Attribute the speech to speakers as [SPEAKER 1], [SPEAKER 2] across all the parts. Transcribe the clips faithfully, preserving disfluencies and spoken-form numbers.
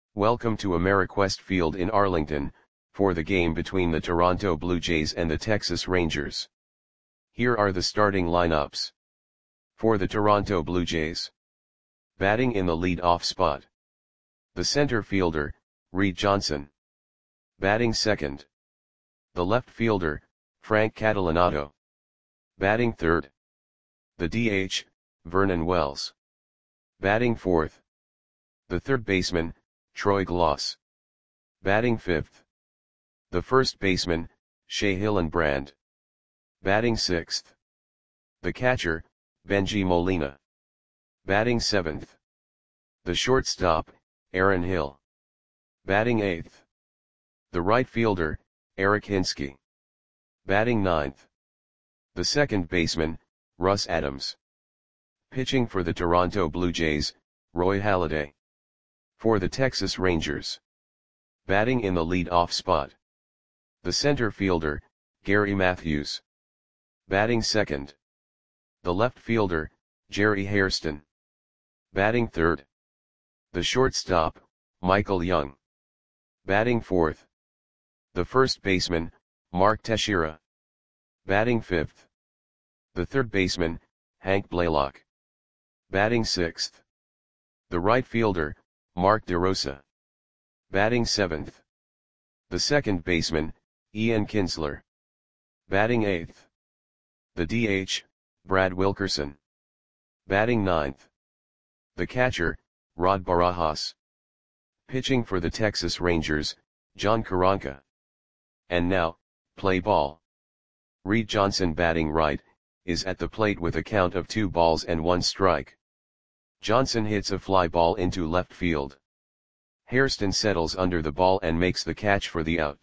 [SPEAKER 1] Welcome to Ameriquest Field in Arlington, for the game between the Toronto Blue Jays and the Texas Rangers. Here are the starting lineups. For the Toronto Blue Jays. Batting in the lead-off spot. The center fielder, Reed Johnson. Batting second. The left fielder, Frank Catalanotto. Batting third. The D H, Vernon Wells. Batting fourth. The third baseman, Troy Glaus. Batting fifth. The first baseman, Shea Hillenbrand. Batting sixth. The catcher, Bengie Molina. Batting seventh. The shortstop, Aaron Hill. Batting eighth. The right fielder, Eric Hinske. Batting ninth. The second baseman, Russ Adams. Pitching for the Toronto Blue Jays, Roy Halladay. For the Texas Rangers. Batting in the lead-off spot. The center fielder, Gary Matthews. Batting second. The left fielder, Jerry Hairston. Batting third. The shortstop, Michael Young. Batting fourth. The first baseman, Mark Teixeira. Batting fifth. The third baseman, Hank Blaylock. Batting sixth. The right fielder, Mark DeRosa. Batting seventh. The second baseman, Ian Kinsler. Batting eighth. The D H, Brad Wilkerson. Batting ninth. The catcher, Rod Barajas. Pitching for the Texas Rangers, John Karanka. And now, play ball. Reed Johnson, batting right, is at the plate with a count of two balls and one strike. Johnson hits a fly ball into left field. Hairston settles under the ball and makes the catch for the out.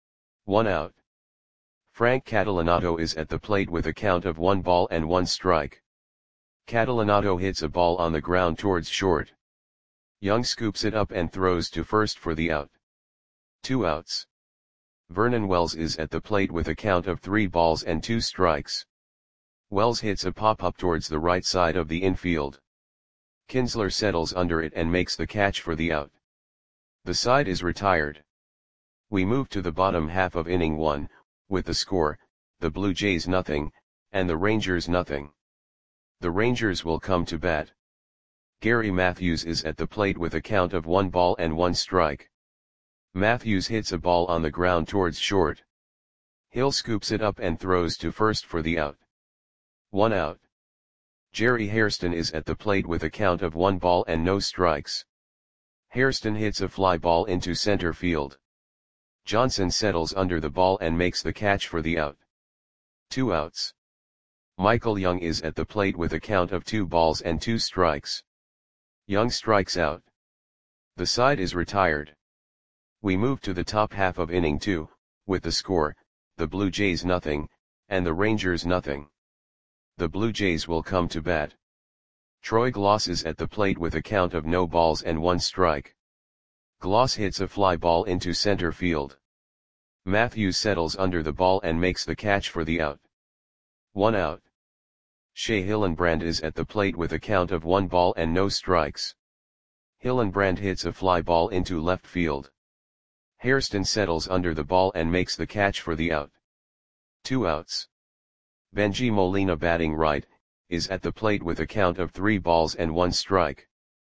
[SPEAKER 1] One out. Frank Catalanotto is at the plate with a count of one ball and one strike. Catalanotto hits a ball on the ground towards short. Young scoops it up and throws to first for the out. Two outs. Vernon Wells is at the plate with a count of three balls and two strikes. Wells hits a pop-up towards the right side of the infield. Kinsler settles under it and makes the catch for the out. The side is retired. We move to the bottom half of inning one, with the score, the Blue Jays nothing, and the Rangers nothing. The Rangers will come to bat. Gary Matthews is at the plate with a count of one ball and one strike. Matthews hits a ball on the ground towards short. Hill scoops it up and throws to first for the out. One out. Jerry Hairston is at the plate with a count of one ball and no strikes. Hairston hits a fly ball into center field. Johnson settles under the ball and makes the catch for the out. Two outs. Michael Young is at the plate with a count of two balls and two strikes. Young strikes out. The side is retired. We move to the top half of inning two, with the score, the Blue Jays nothing, and the Rangers nothing. The Blue Jays will come to bat. Troy Glaus is at the plate with a count of no balls and one strike. Glaus hits a fly ball into center field. Matthews settles under the ball and makes the catch for the out. One out. Shea Hillenbrand is at the plate with a count of one ball and no strikes. Hillenbrand hits a fly ball into left field. Hairston settles under the ball and makes the catch for the out. Two outs. Bengie Molina, batting right, is at the plate with a count of three balls and one strike.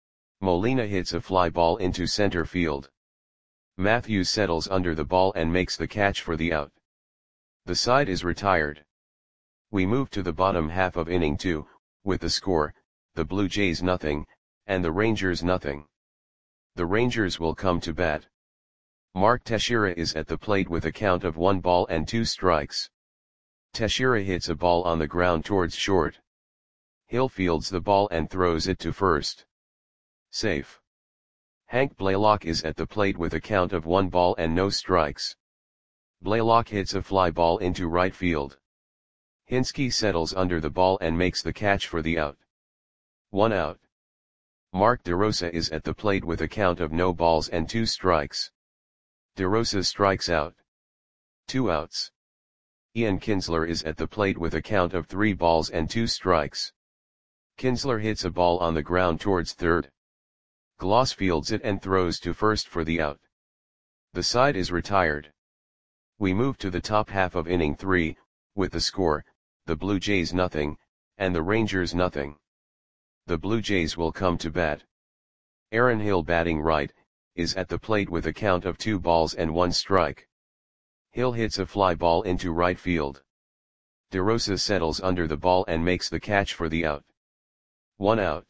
[SPEAKER 1] Molina hits a fly ball into center field. Matthews settles under the ball and makes the catch for the out. The side is retired. We move to the bottom half of inning two, with the score, the Blue Jays nothing, and the Rangers nothing. The Rangers will come to bat. Mark Teixeira is at the plate with a count of one ball and two strikes. Teixeira hits a ball on the ground towards short. Hill fields the ball and throws it to first. Safe. Hank Blaylock is at the plate with a count of one ball and no strikes. Blaylock hits a fly ball into right field. Hinske settles under the ball and makes the catch for the out. One out. Mark DeRosa is at the plate with a count of no balls and two strikes. DeRosa strikes out. Two outs. Ian Kinsler is at the plate with a count of three balls and two strikes. Kinsler hits a ball on the ground towards third. Gloss fields it and throws to first for the out. The side is retired. We move to the top half of inning three, with the score, the Blue Jays nothing, and the Rangers nothing. The Blue Jays will come to bat. Aaron Hill, batting right, is at the plate with a count of two balls and one strike. Hill hits a fly ball into right field. DeRosa settles under the ball and makes the catch for the out. One out.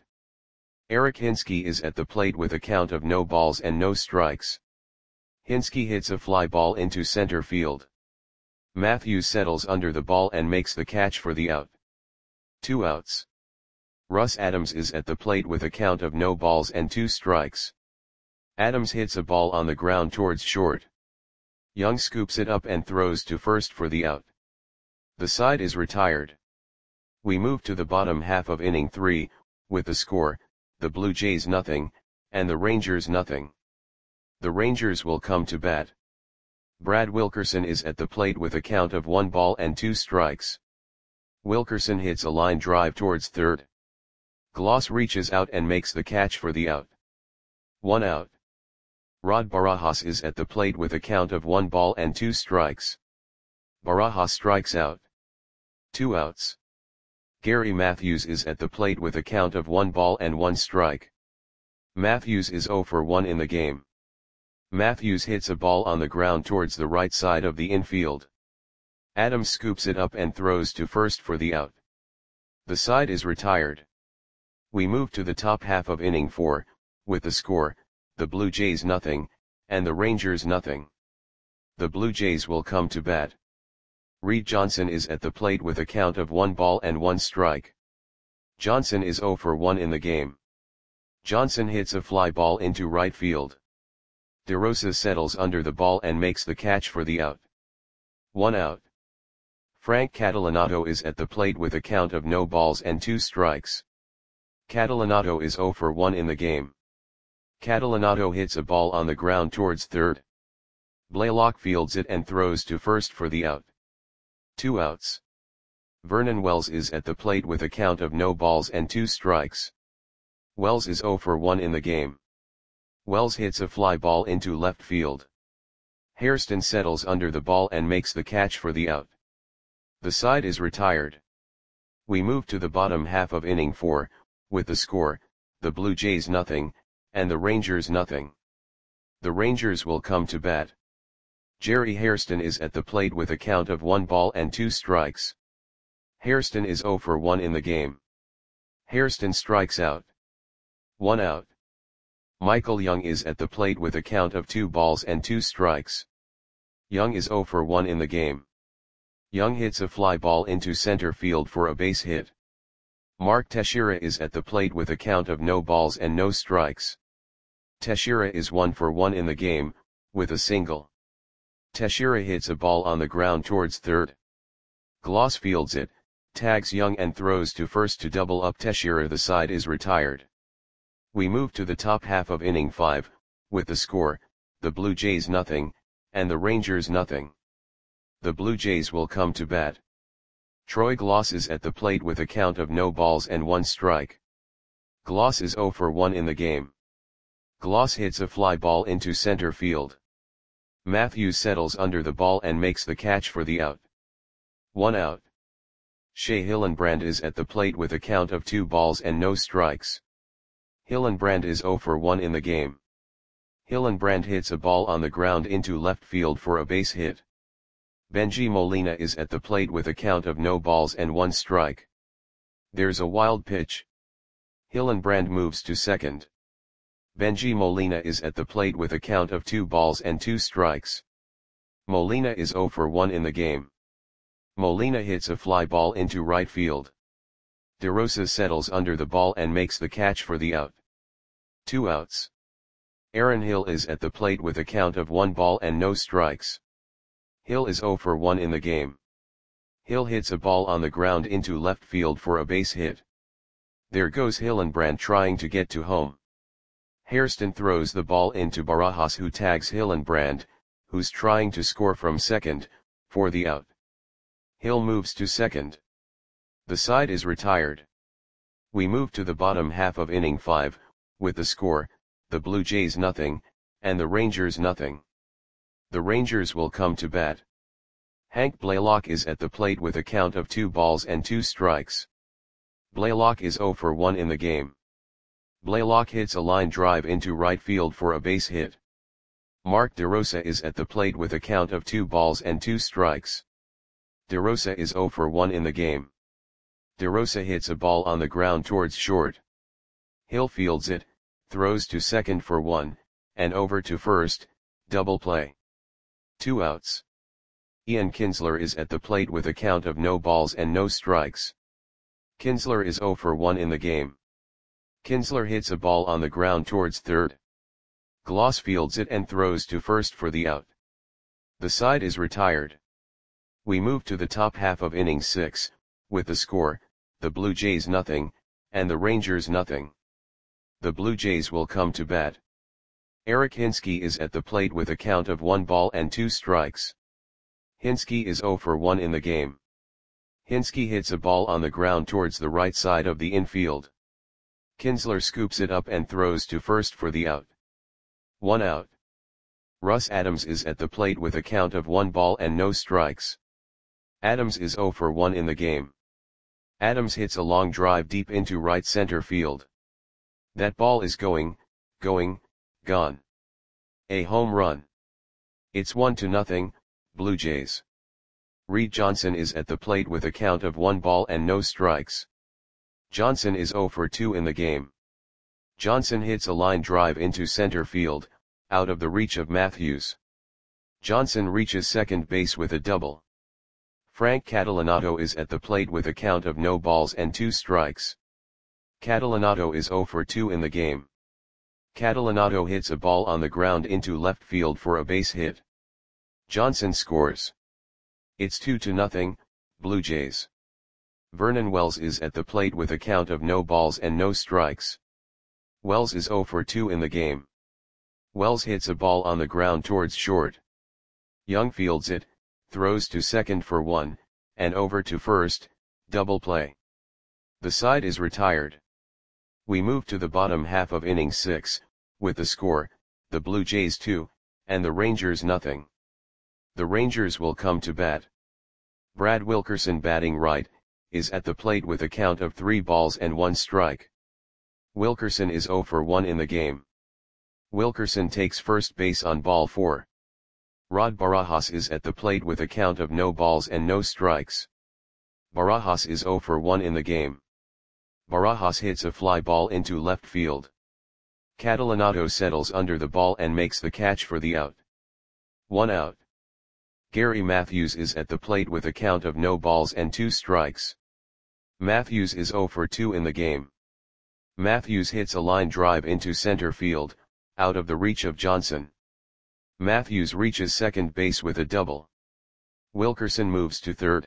[SPEAKER 1] Eric Hinske is at the plate with a count of no balls and no strikes. Hinske hits a fly ball into center field. Matthews settles under the ball and makes the catch for the out. Two outs. Russ Adams is at the plate with a count of no balls and two strikes. Adams hits a ball on the ground towards short. Young scoops it up and throws to first for the out. The side is retired. We move to the bottom half of inning three, with the score, the Blue Jays nothing, and the Rangers nothing. The Rangers will come to bat. Brad Wilkerson is at the plate with a count of one ball and two strikes. Wilkerson hits a line drive towards third. Gloss reaches out and makes the catch for the out. One out. Rod Barajas is at the plate with a count of one ball and two strikes. Barajas strikes out. Two outs. Gary Matthews is at the plate with a count of one ball and one strike. Matthews is zero for one in the game. Matthews hits a ball on the ground towards the right side of the infield. Adams scoops it up and throws to first for the out. The side is retired. We move to the top half of inning four, with the score, the Blue Jays nothing, and the Rangers nothing. The Blue Jays will come to bat. Reed Johnson is at the plate with a count of one ball and one strike. Johnson is zero for one in the game. Johnson hits a fly ball into right field. DeRosa settles under the ball and makes the catch for the out. One out. Frank Catalanato is at the plate with a count of no balls and two strikes. Catalanato is zero for one in the game. Catalanato hits a ball on the ground towards third. Blaylock fields it and throws to first for the out. Two outs. Vernon Wells is at the plate with a count of no balls and two strikes. Wells is zero for one in the game. Wells hits a fly ball into left field. Hairston settles under the ball and makes the catch for the out. The side is retired. We move to the bottom half of inning four, with the score, the Blue Jays nothing, and the Rangers nothing. The Rangers will come to bat. Jerry Hairston is at the plate with a count of one ball and two strikes. Hairston is zero for one in the game. Hairston strikes out. One out. Michael Young is at the plate with a count of two balls and two strikes. Young is zero for one in the game. Young hits a fly ball into center field for a base hit. Mark Teixeira is at the plate with a count of no balls and no strikes. Teixeira is one for one in the game, with a single. Teixeira hits a ball on the ground towards third. Gloss fields it, tags Young and throws to first to double up Teixeira. The side is retired. We move to the top half of inning five, with the score, the Blue Jays nothing, and the Rangers nothing. The Blue Jays will come to bat. Troy Gloss is at the plate with a count of no balls and one strike. Gloss is zero for one in the game. Gloss hits a fly ball into center field. Matthews settles under the ball and makes the catch for the out. One out. Shea Hillenbrand is at the plate with a count of two balls and no strikes. Hillenbrand is zero for one in the game. Hillenbrand hits a ball on the ground into left field for a base hit. Benji Molina is at the plate with a count of no balls and one strike. There's a wild pitch. Hillenbrand moves to second. Benji Molina is at the plate with a count of two balls and two strikes. Molina is zero for one in the game. Molina hits a fly ball into right field. DeRosa settles under the ball and makes the catch for the out. Two outs. Aaron Hill is at the plate with a count of one ball and no strikes. Hill is zero for one in the game. Hill hits a ball on the ground into left field for a base hit. There goes Hillenbrand trying to get to home. Hairston throws the ball into Barajas, who tags Hillenbrand, who's trying to score from second, for the out. Hill moves to second. The side is retired. We move to the bottom half of inning five, with the score, the Blue Jays nothing, and the Rangers nothing. The Rangers will come to bat. Hank Blaylock is at the plate with a count of two balls and two strikes. Blaylock is zero for one in the game. Blaylock hits a line drive into right field for a base hit. Mark DeRosa is at the plate with a count of two balls and two strikes. DeRosa is zero for one in the game. DeRosa hits a ball on the ground towards short. Hill fields it, throws to second for one, and over to first, double play. Two outs. Ian Kinsler is at the plate with a count of no balls and no strikes. Kinsler is zero for one in the game. Kinsler hits a ball on the ground towards third. Gloss fields it and throws to first for the out. The side is retired. We move to the top half of inning six, with the score, the Blue Jays nothing, and the Rangers nothing. The Blue Jays will come to bat. Eric Hinske is at the plate with a count of one ball and two strikes. Hinske is zero for one in the game. Hinske hits a ball on the ground towards the right side of the infield. Kinsler scoops it up and throws to first for the out. One out. Russ Adams is at the plate with a count of one ball and no strikes. Adams is zero for one in the game. Adams hits a long drive deep into right center field. That ball is going, going, gone. A home run. It's one to nothing, Blue Jays. Reed Johnson is at the plate with a count of one ball and no strikes. Johnson is zero for two in the game. Johnson hits a line drive into center field, out of the reach of Matthews. Johnson reaches second base with a double. Frank Catalanato is at the plate with a count of no balls and two strikes. Catalanato is zero for two in the game. Catalanato hits a ball on the ground into left field for a base hit. Johnson scores. It's two to nothing, Blue Jays. Vernon Wells is at the plate with a count of no balls and no strikes. Wells is zero for two in the game. Wells hits a ball on the ground towards short. Young fields it, throws to second for one, and over to first, double play. The side is retired. We move to the bottom half of inning six, with the score, the Blue Jays two, and the Rangers nothing. The Rangers will come to bat. Brad Wilkerson, batting right, is at the plate with a count of three balls and one strike. Wilkerson is zero for one in the game. Wilkerson takes first base on ball four. Rod Barajas is at the plate with a count of no balls and no strikes. Barajas is zero for one in the game. Barajas hits a fly ball into left field. Catalanato settles under the ball and makes the catch for the out. One out. Gary Matthews is at the plate with a count of no balls and two strikes. Matthews is zero for two in the game. Matthews hits a line drive into center field, out of the reach of Johnson. Matthews reaches second base with a double. Wilkerson moves to third.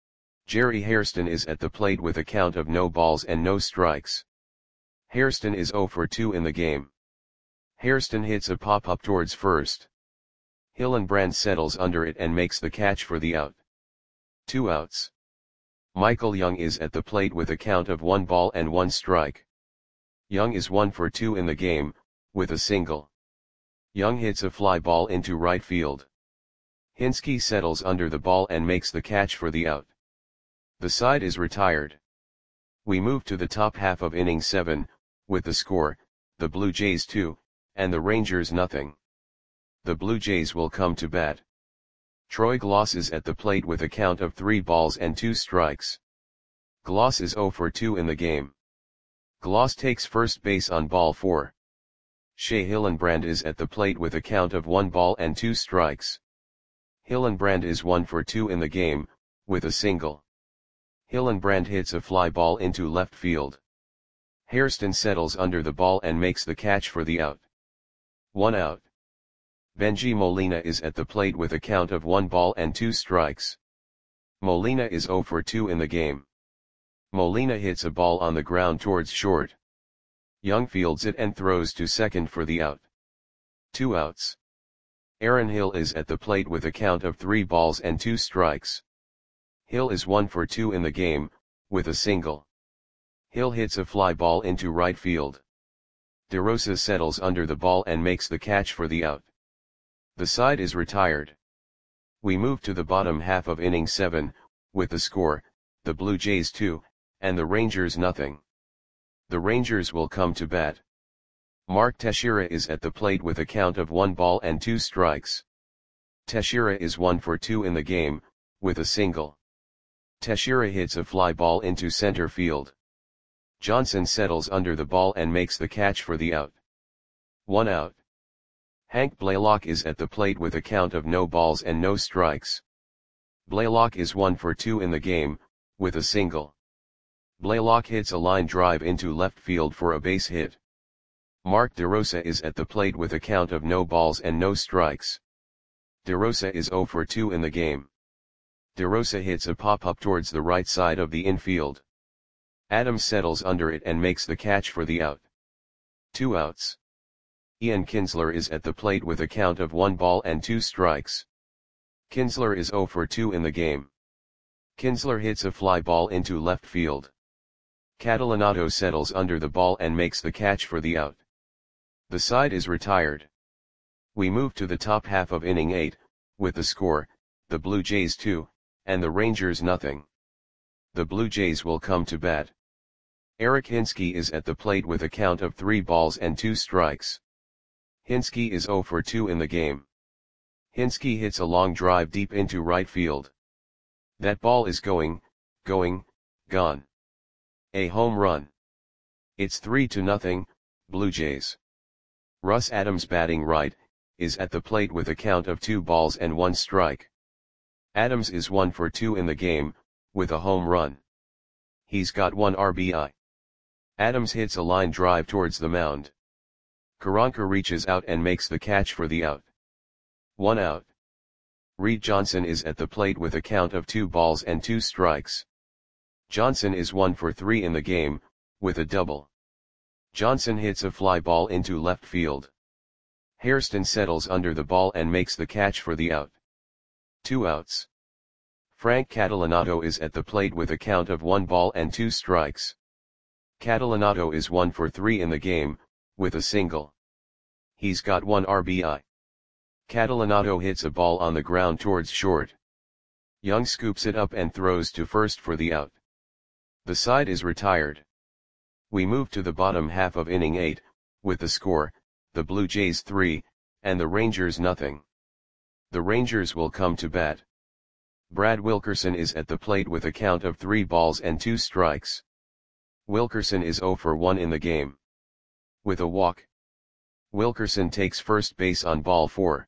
[SPEAKER 1] Jerry Hairston is at the plate with a count of no balls and no strikes. Hairston is zero for two in the game. Hairston hits a pop-up towards first. Hillenbrand settles under it and makes the catch for the out. Two outs. Michael Young is at the plate with a count of one ball and one strike. Young is one for two in the game, with a single. Young hits a fly ball into right field. Hinske settles under the ball and makes the catch for the out. The side is retired. We move to the top half of inning seven, with the score, the Blue Jays two, and the Rangers nothing. The Blue Jays will come to bat. Troy Gloss is at the plate with a count of three balls and two strikes. Gloss is zero for two in the game. Gloss takes first base on ball four. Shea Hillenbrand is at the plate with a count of one ball and two strikes. Hillenbrand is one for two in the game, with a single. Hillenbrand hits a fly ball into left field. Hairston settles under the ball and makes the catch for the out. One out. Benji Molina is at the plate with a count of one ball and two strikes. Molina is zero for two in the game. Molina hits a ball on the ground towards short. Young fields it and throws to second for the out. Two outs. Aaron Hill is at the plate with a count of three balls and two strikes. Hill is one for two in the game, with a single. Hill hits a fly ball into right field. DeRosa settles under the ball and makes the catch for the out. The side is retired. We move to the bottom half of inning seven, with the score, the Blue Jays two, and the Rangers nothing. The Rangers will come to bat. Mark Teixeira is at the plate with a count of one ball and two strikes. Teixeira is one for two in the game, with a single. Teixeira hits a fly ball into center field. Johnson settles under the ball and makes the catch for the out. One out. Hank Blaylock is at the plate with a count of no balls and no strikes. Blaylock is one for two in the game, with a single. Blaylock hits a line drive into left field for a base hit. Mark DeRosa is at the plate with a count of no balls and no strikes. DeRosa is zero for two in the game. DeRosa hits a pop-up towards the right side of the infield. Adams settles under it and makes the catch for the out. Two outs. Ian Kinsler is at the plate with a count of one ball and two strikes. Kinsler is zero for two in the game. Kinsler hits a fly ball into left field. Catalanato settles under the ball and makes the catch for the out. The side is retired. We move to the top half of inning eight, with the score, the Blue Jays two, and the Rangers nothing. The Blue Jays will come to bat. Eric Hinske is at the plate with a count of three balls and two strikes. Hinske is zero for two in the game. Hinske hits a long drive deep into right field. That ball is going, going, gone. A home run. It's three to nothing, Blue Jays. Russ Adams, batting right, is at the plate with a count of two balls and one strike. Adams is one for two in the game, with a home run. He's got one R B I. Adams hits a line drive towards the mound. Karanka reaches out and makes the catch for the out. One out. Reed Johnson is at the plate with a count of two balls and two strikes. Johnson is one for three in the game, with a double. Johnson hits a fly ball into left field. Hairston settles under the ball and makes the catch for the out. Two outs. Frank Catalanato is at the plate with a count of one ball and two strikes. Catalanato is one for three in the game, with a single. He's got one R B I. Catalanato hits a ball on the ground towards short. Young scoops it up and throws to first for the out. The side is retired. We move to the bottom half of inning eight, with the score, the Blue Jays three, and the Rangers nothing. The Rangers will come to bat. Brad Wilkerson is at the plate with a count of three balls and two strikes. Wilkerson is zero for one in the game. With a walk. Wilkerson takes first base on ball four.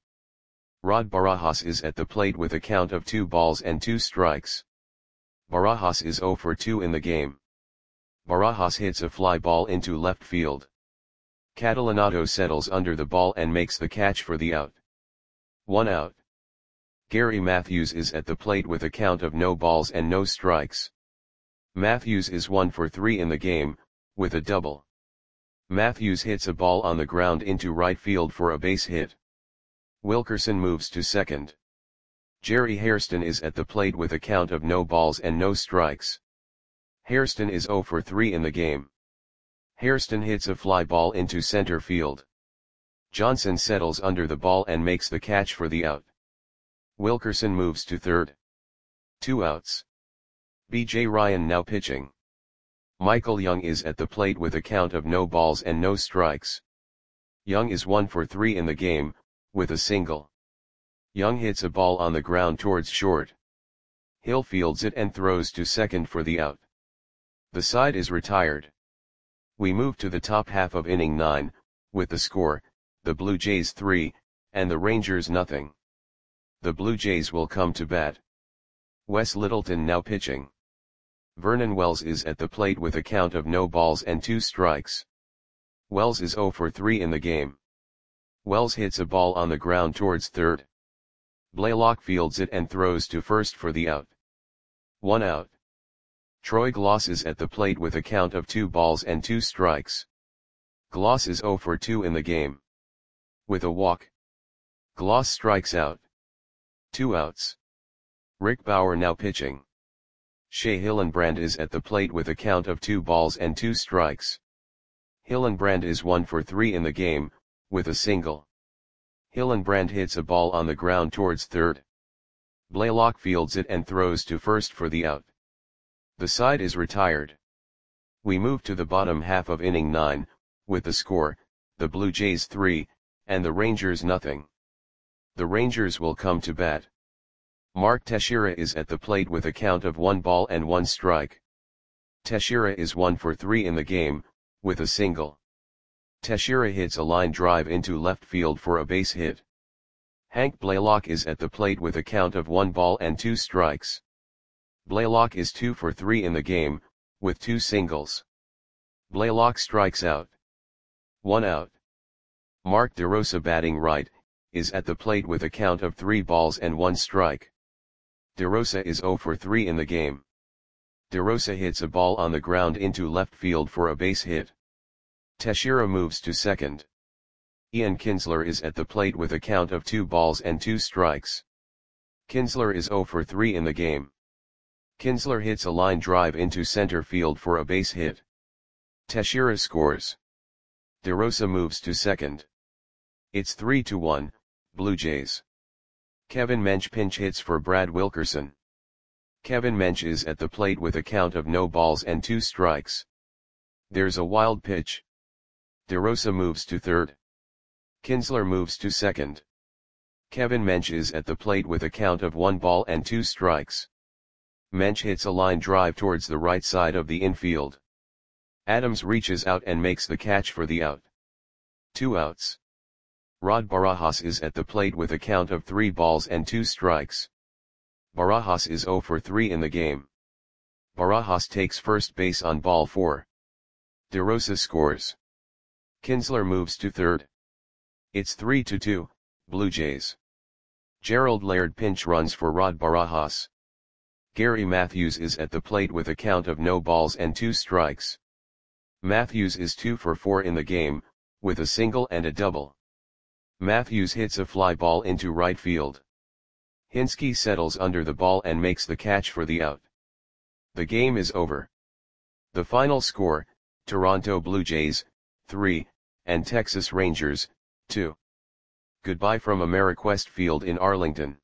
[SPEAKER 1] Rod Barajas is at the plate with a count of two balls and two strikes. Barajas is zero for two in the game. Barajas hits a fly ball into left field. Catalanato settles under the ball and makes the catch for the out. One out. Gary Matthews is at the plate with a count of no balls and no strikes. Matthews is one for three in the game, with a double. Matthews hits a ball on the ground into right field for a base hit. Wilkerson moves to second. Jerry Hairston is at the plate with a count of no balls and no strikes. Hairston is zero for three in the game. Hairston hits a fly ball into center field. Johnson settles under the ball and makes the catch for the out. Wilkerson moves to third. Two outs. B J Ryan now pitching. Michael Young is at the plate with a count of no balls and no strikes. Young is one for three in the game, with a single. Young hits a ball on the ground towards short. Hill fields it and throws to second for the out. The side is retired. We move to the top half of inning nine, with the score, the Blue Jays three, and the Rangers nothing. The Blue Jays will come to bat. Wes Littleton now pitching. Vernon Wells is at the plate with a count of no balls and two strikes. Wells is zero for three in the game. Wells hits a ball on the ground towards third. Blaylock fields it and throws to first for the out. One out. Troy Gloss is at the plate with a count of two balls and two strikes. Gloss is zero for two in the game. With a walk. Gloss strikes out. Two outs. Rick Bauer now pitching. Shea Hillenbrand is at the plate with a count of two balls and two strikes. Hillenbrand is one for three in the game, with a single. Hillenbrand hits a ball on the ground towards third. Blaylock fields it and throws to first for the out. The side is retired. We move to the bottom half of inning nine, with the score, the Blue Jays three, and the Rangers nothing. The Rangers will come to bat. Mark Teixeira is at the plate with a count of one ball and one strike. Teixeira is one for three in the game, with a single. Teixeira hits a line drive into left field for a base hit. Hank Blaylock is at the plate with a count of one ball and two strikes. Blaylock is two for three in the game, with two singles. Blaylock strikes out. One out. Mark DeRosa batting right, is at the plate with a count of three balls and one strike. DeRosa is zero for three in the game. DeRosa hits a ball on the ground into left field for a base hit. Teixeira moves to second. Ian Kinsler is at the plate with a count of two balls and two strikes. Kinsler is zero for three in the game. Kinsler hits a line drive into center field for a base hit. Teixeira scores. DeRosa moves to second. It's three to one, Blue Jays. Kevin Mench pinch hits for Brad Wilkerson. Kevin Mench is at the plate with a count of no balls and two strikes. There's a wild pitch. DeRosa moves to third. Kinsler moves to second. Kevin Mench is at the plate with a count of one ball and two strikes. Mench hits a line drive towards the right side of the infield. Adams reaches out and makes the catch for the out. Two outs. Rod Barajas is at the plate with a count of three balls and two strikes. Barajas is zero for three in the game. Barajas takes first base on ball four. DeRosa scores. Kinsler moves to third. It's three to two, Blue Jays. Gerald Laird pinch runs for Rod Barajas. Gary Matthews is at the plate with a count of no balls and two strikes. Matthews is two for four in the game, with a single and a double. Matthews hits a fly ball into right field. Hinske settles under the ball and makes the catch for the out. The game is over. The final score, Toronto Blue Jays, three, and Texas Rangers, two. Goodbye from Ameriquest Field in Arlington.